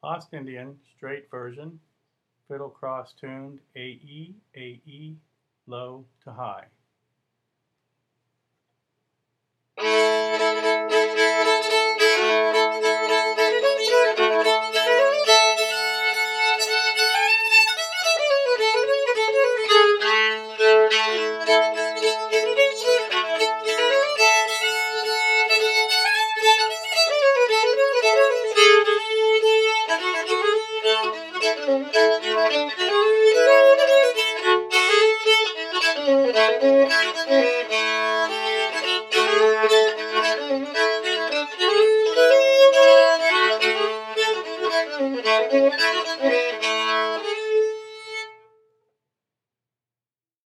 Ostindian, straight version, fiddle cross tuned A-E, low to high.